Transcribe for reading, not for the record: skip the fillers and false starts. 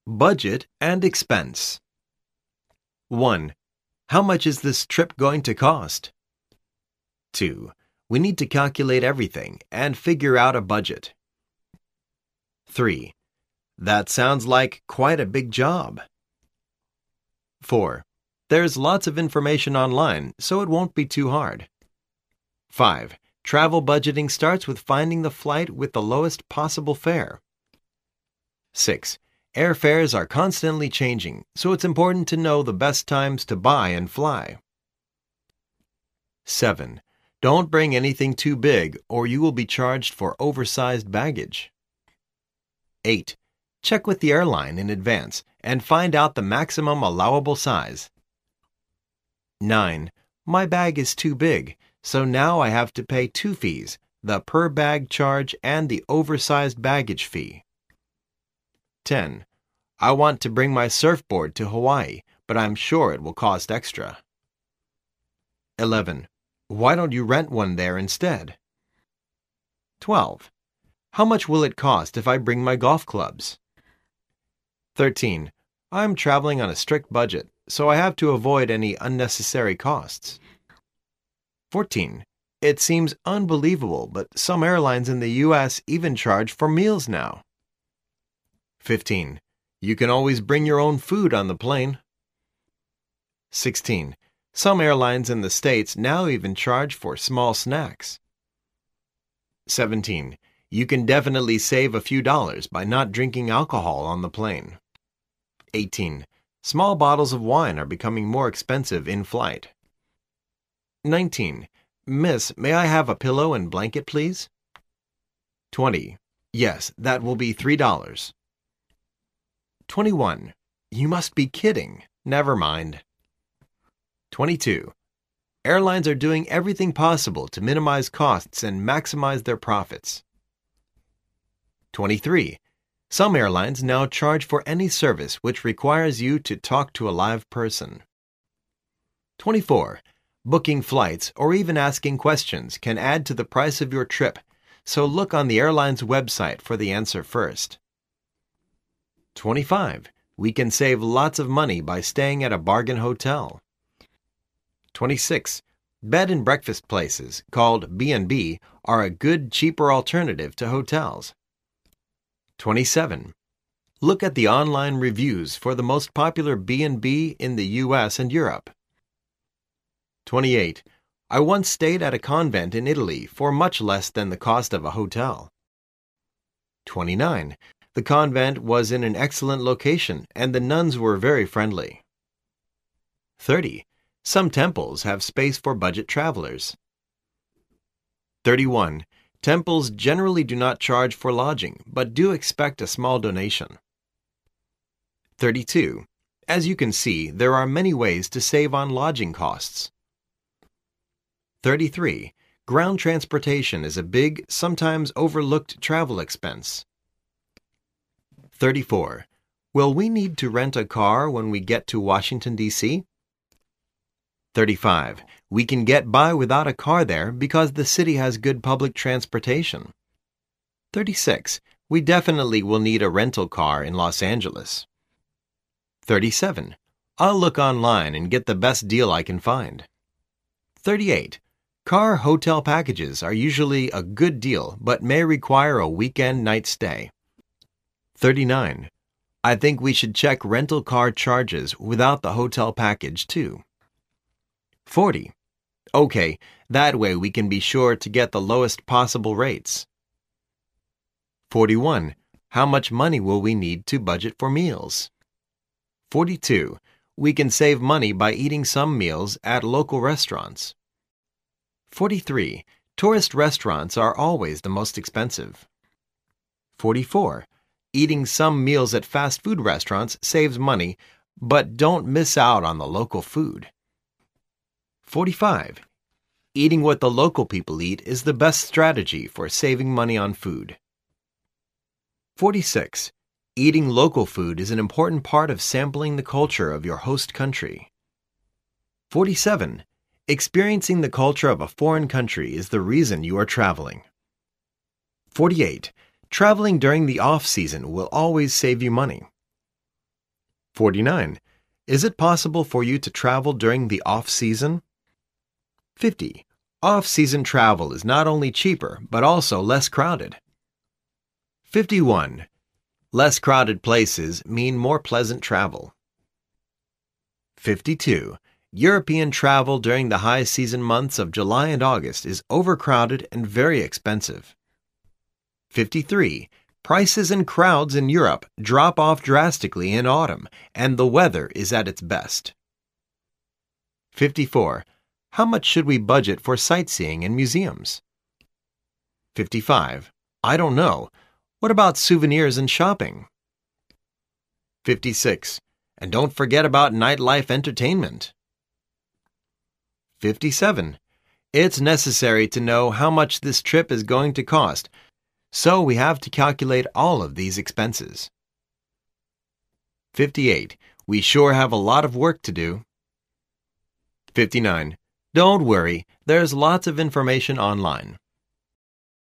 Budget and expense. 1. How much is this trip going to cost? 2. We need to calculate everything and figure out a budget. 3. That sounds like quite a big job. 4. There's lots of information online, so it won't be too hard. 5. Travel budgeting starts with finding the flight with the lowest possible fare. 6. Airfares are constantly changing, so it's important to know the best times to buy and fly. 7. Don't bring anything too big or you will be charged for oversized baggage. 8. Check with the airline in advance and find out the maximum allowable size. 9. My bag is too big, so now I have to pay two fees, the per bag charge and the oversized baggage fee. 10. I want to bring my surfboard to Hawaii, but I'm sure it will cost extra. 11. Why don't you rent one there instead? 12. How much will it cost if I bring my golf clubs? 13. I'm traveling on a strict budget, so I have to avoid any unnecessary costs. 14. It seems unbelievable, but some airlines in the U.S. even charge for meals now. 15. You can always bring your own food on the plane. 16. Some airlines in the States now even charge for small snacks. 17. You can definitely save a few dollars by not drinking alcohol on the plane. 18. Small bottles of wine are becoming more expensive in flight. 19. Miss, may I have a pillow and blanket, please? 20. Yes, that will be $3. 21. You must be kidding. Never mind. 22. Airlines are doing everything possible to minimize costs and maximize their profits. 23. Some airlines now charge for any service which requires you to talk to a live person. 24. Booking flights or even asking questions can add to the price of your trip, so look on the airline's website for the answer first. 25. We can save lots of money by staying at a bargain hotel. 26. Bed and breakfast places, called B&B, are a good, cheaper alternative to hotels. 27. Look at the online reviews for the most popular B&B in the U.S. and Europe. 28. I once stayed at a convent in Italy for much less than the cost of a hotel. 29. The convent was in an excellent location, and the nuns were very friendly. 30. Some temples have space for budget travelers. 31. Temples generally do not charge for lodging, but do expect a small donation. 32. As you can see, there are many ways to save on lodging costs. 33. Ground transportation is a big, sometimes overlooked travel expense. 34. Will we need to rent a car when we get to Washington, D.C.? 35. We can get by without a car there because the city has good public transportation. 36. We definitely will need a rental car in Los Angeles. 37. I'll look online and get the best deal I can find. 38. Car hotel packages are usually a good deal but may require a weekend night stay. 39. I think we should check rental car charges without the hotel package too. 40. Okay, that way we can be sure to get the lowest possible rates. 41. How much money will we need to budget for meals? 42. We can save money by eating some meals at local restaurants. 43. Tourist restaurants are always the most expensive. 44. Eating some meals at fast food restaurants saves money, but don't miss out on the local food. 45. Eating what the local people eat is the best strategy for saving money on food. 46. Eating local food is an important part of sampling the culture of your host country. 47. Experiencing the culture of a foreign country is the reason you are traveling. 48. Traveling during the off-season will always save you money. 49. Is it possible for you to travel during the off-season? 50. Off-season travel is not only cheaper, but also less crowded. 51. Less crowded places mean more pleasant travel. 52. European travel during the high season months of July and August is overcrowded and very expensive. 53. Prices and crowds in Europe drop off drastically in autumn, and the weather is at its best. 54. How much should we budget for sightseeing and museums? 55. I don't know. What about souvenirs and shopping? 56. And don't forget about nightlife entertainment. 57. It's necessary to know how much this trip is going to cost, so we have to calculate all of these expenses. 58. We sure have a lot of work to do. 59. Don't worry, there's lots of information online.